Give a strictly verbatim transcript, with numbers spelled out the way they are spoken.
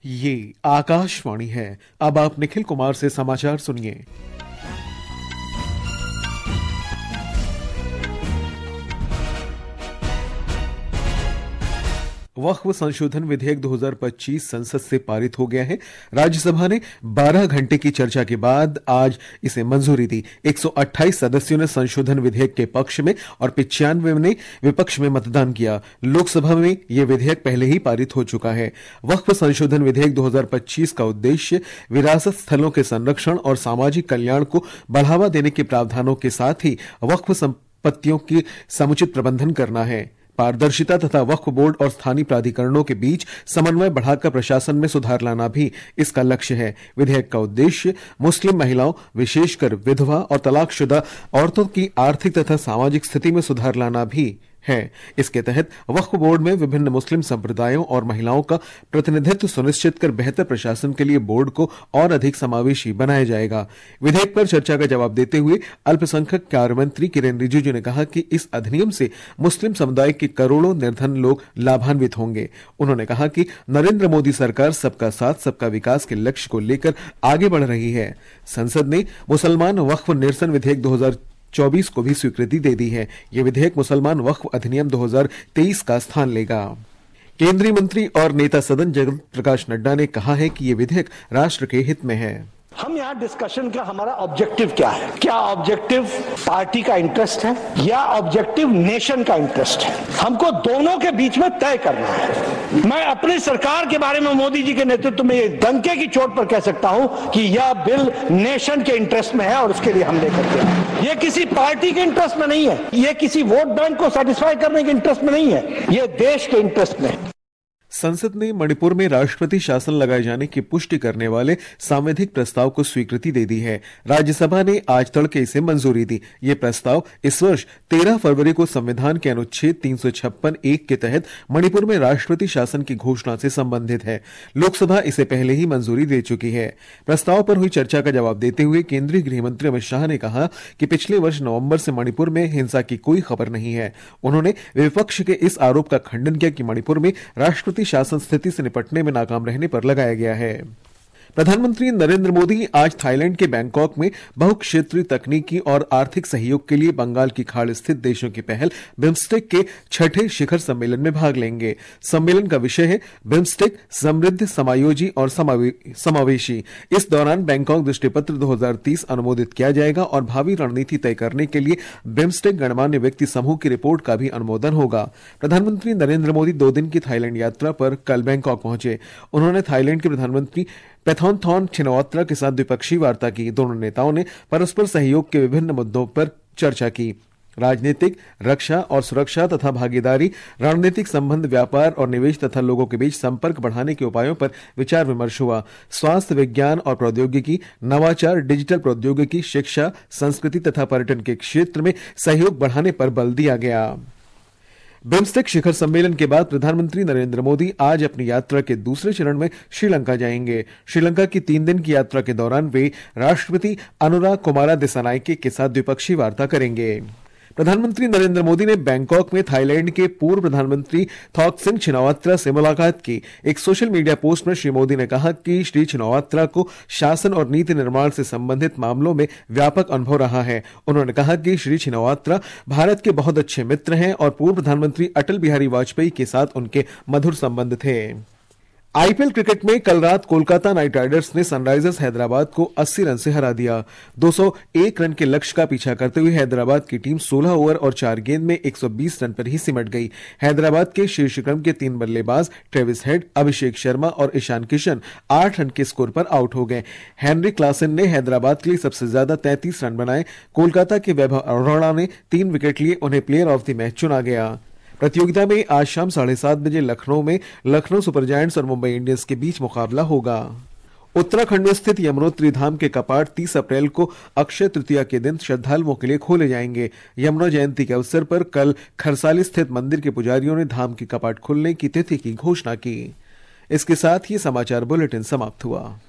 ये आकाशवाणी है। अब आप निखिल कुमार से समाचार सुनिए। वक्फ संशोधन विधेयक दो हज़ार पच्चीस संसद से पारित हो गया है। राज्यसभा ने बारह घंटे की चर्चा के बाद आज इसे मंजूरी दी। एक सौ अट्ठाईस सदस्यों ने संशोधन विधेयक के पक्ष में और पिचानवे ने विपक्ष में मतदान किया। लोकसभा में यह विधेयक पहले ही पारित हो चुका है। वक्फ संशोधन विधेयक दो हज़ार पच्चीस का उद्देश्य विरासत स्थलों के संरक्षण और सामाजिक कल्याण को बढ़ावा देने के प्रावधानों के साथ ही वक्फ संपत्तियों की समुचित प्रबंधन करना है। पारदर्शिता तथा वक्फ बोर्ड और स्थानीय प्राधिकरणों के बीच समन्वय बढ़ाकर प्रशासन में सुधार लाना भी इसका लक्ष्य है। विधेयक का उद्देश्य मुस्लिम महिलाओं, विशेषकर विधवा और तलाकशुदा औरतों की आर्थिक तथा सामाजिक स्थिति में सुधार लाना भी है। इसके तहत वक्फ बोर्ड में विभिन्न मुस्लिम संप्रदायों और महिलाओं का प्रतिनिधित्व सुनिश्चित कर बेहतर प्रशासन के लिए बोर्ड को और अधिक समावेशी बनाया जाएगा। विधेयक पर चर्चा का जवाब देते हुए अल्पसंख्यक कार्य मंत्री किरेन रिजिजू ने कहा कि इस अधिनियम से मुस्लिम समुदाय के करोड़ों निर्धन लोग लाभान्वित होंगे। उन्होंने कहा कि नरेंद्र मोदी सरकार सबका साथ सबका विकास के लक्ष्य को लेकर आगे बढ़ रही है। संसद ने मुसलमान वक्फ निरसन विधेयक दो हज़ार चौबीस को भी स्वीकृति दे दी है। यह विधेयक मुसलमान वक्फ अधिनियम दो हज़ार तेईस का स्थान लेगा। केंद्रीय मंत्री और नेता सदन जगत प्रकाश नड्डा ने कहा है कि यह विधेयक राष्ट्र के हित में है। हम यहाँ डिस्कशन का हमारा ऑब्जेक्टिव क्या है? क्या ऑब्जेक्टिव पार्टी का इंटरेस्ट है या ऑब्जेक्टिव नेशन का इंटरेस्ट है? हमको दोनों के बीच में तय करना है। मैं अपनी सरकार के बारे में मोदी जी के नेतृत्व में ये डंके की चोट पर कह सकता हूं कि यह बिल नेशन के इंटरेस्ट में है और उसके लिए हम लेकर के आए। ये किसी पार्टी के इंटरेस्ट में नहीं है, ये किसी वोट बैंक को सेटिस्फाई करने के इंटरेस्ट में नहीं है, ये देश के इंटरेस्ट में है। संसद ने मणिपुर में राष्ट्रपति शासन लगाए जाने की पुष्टि करने वाले सांवैधिक प्रस्ताव को स्वीकृति दे दी है। राज्यसभा ने आज तड़के इसे मंजूरी दी। ये प्रस्ताव इस वर्ष तेरह फरवरी को संविधान के अनुच्छेद तीन सौ छप्पन एक के तहत मणिपुर में राष्ट्रपति शासन की घोषणा से संबंधित है। लोकसभा इसे पहले ही मंजूरी दे चुकी है। प्रस्ताव पर हुई चर्चा का जवाब देते हुए केंद्रीय गृह मंत्री अमित शाह ने कहा कि पिछले वर्ष नवंबर से मणिपुर में हिंसा की कोई खबर नहीं है। उन्होंने विपक्ष के इस आरोप का खंडन किया कि मणिपुर में राष्ट्रपति शासन स्थिति से निपटने में नाकाम रहने पर लगाया गया है। प्रधानमंत्री नरेंद्र मोदी आज थाईलैंड के बैंकॉक में बहुक्षेत्रीय तकनीकी और आर्थिक सहयोग के लिए बंगाल की खाड़ी स्थित देशों की पहल बिम्स्टेक के छठे शिखर सम्मेलन में भाग लेंगे। सम्मेलन का विषय है बिम्स्टेक समृद्ध, समायोजी और समावे, समावेशी। इस दौरान बैंकॉक दृष्टिपत्र दो हज़ार तीस अनुमोदित किया जाएगा और भावी रणनीति तय करने के लिए बिम्स्टेक गणमान्य व्यक्ति समूह की रिपोर्ट का भी अनुमोदन होगा। प्रधानमंत्री नरेंद्र मोदी दो दिन की थाईलैंड यात्रा पर कल बैंकॉक पहुंचे। उन्होंने थाईलैंड के प्रधानमंत्री पैथॉनथॉन छिनोवात्रा के साथ द्विपक्षीय वार्ता की। दोनों नेताओं ने परस्पर सहयोग के विभिन्न मुद्दों पर चर्चा की। राजनीतिक, रक्षा और सुरक्षा तथा भागीदारी, रणनीतिक संबंध, व्यापार और निवेश तथा लोगों के बीच संपर्क बढ़ाने के उपायों पर विचार विमर्श हुआ। स्वास्थ्य, विज्ञान और प्रौद्योगिकी, नवाचार, डिजिटल प्रौद्योगिकी, शिक्षा, संस्कृति तथा पर्यटन के क्षेत्र में सहयोग बढ़ाने पर बल दिया गया। बिम्स्टेक शिखर सम्मेलन के बाद प्रधानमंत्री नरेंद्र मोदी आज अपनी यात्रा के दूसरे चरण में श्रीलंका जाएंगे। श्रीलंका की तीन दिन की यात्रा के दौरान वे राष्ट्रपति अनुराग कुमारा दिसानायके के साथ द्विपक्षीय वार्ता करेंगे। प्रधानमंत्री नरेंद्र मोदी ने बैंकॉक में थाईलैंड के पूर्व प्रधानमंत्री थॉकसिन छिनोवात्रा से मुलाकात की। एक सोशल मीडिया पोस्ट में श्री मोदी ने कहा कि श्री छिनोवात्रा को शासन और नीति निर्माण से संबंधित मामलों में व्यापक अनुभव रहा है। उन्होंने कहा कि श्री छिनोवात्रा भारत के बहुत अच्छे मित्र हैं और पूर्व प्रधानमंत्री अटल बिहारी वाजपेयी के साथ उनके मधुर संबंध थे। आईपीएल क्रिकेट में कल रात कोलकाता नाइट राइडर्स ने सनराइजर्स हैदराबाद को अस्सी रन से हरा दिया। दो सौ एक रन के लक्ष्य का पीछा करते हुए हैदराबाद की टीम सोलह ओवर और चार गेंद में एक सौ बीस रन पर ही सिमट गई। हैदराबाद के शीर्ष क्रम के तीन बल्लेबाज ट्रेविस हेड, अभिषेक शर्मा और ईशान किशन आठ रन के स्कोर पर आउट हो गए। हेनरी क्लासन ने हैदराबाद के लिए सबसे ज्यादा तैंतीस रन बनाए। कोलकाता के वैभव अरोड़ा ने तीन विकेट लिए, उन्हें प्लेयर ऑफ द मैच चुना गया। प्रतियोगिता में आज शाम साढ़े सात बजे लखनऊ में लखनऊ सुपर जायंट्स और मुंबई इंडियंस के बीच मुकाबला होगा। उत्तराखंड में स्थित यमुनोत्री धाम के कपाट तीस अप्रैल को अक्षय तृतीया के दिन श्रद्धालुओं के लिए खोले जाएंगे। यमुना जयंती के अवसर पर कल खरसाली स्थित मंदिर के पुजारियों ने धाम के कपाट खुलने की तिथि की घोषणा की। इसके साथ ही समाचार बुलेटिन समाप्त हुआ।